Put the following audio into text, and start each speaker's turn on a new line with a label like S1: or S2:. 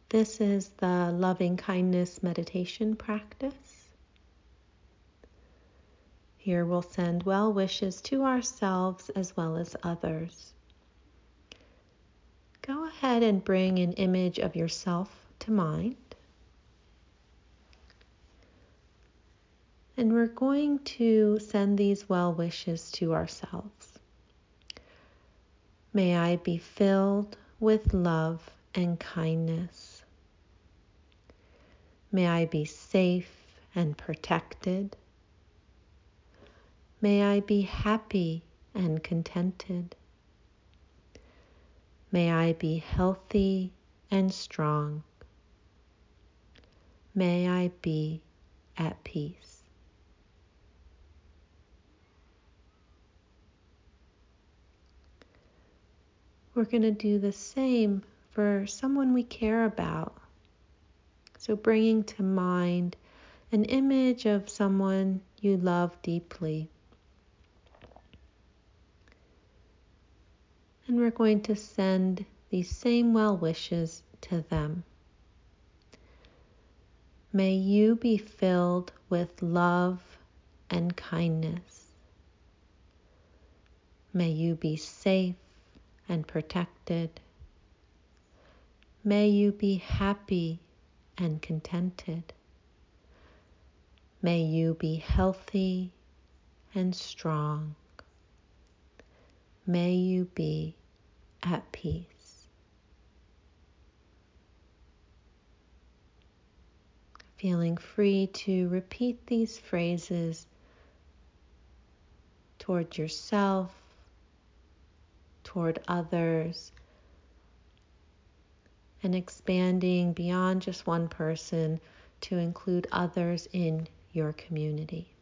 S1: This is the loving kindness meditation practice. Here we'll send well wishes to ourselves as well as others. Go ahead and bring an image of yourself to mind. And we're going to send these well wishes to ourselves. May I be filled with love and kindness. May I be safe and protected. May I be happy and contented. May I be healthy and strong. May I be at peace. We're going to do the same for someone we care about. So bringing to mind an image of someone you love deeply. And we're going to send these same well wishes to them. May you be filled with love and kindness. May you be safe and protected. May you be happy and contented. May you be healthy and strong. May you be at peace. Feeling free to repeat these phrases toward yourself, toward others, and expanding beyond just one person to include others in your community.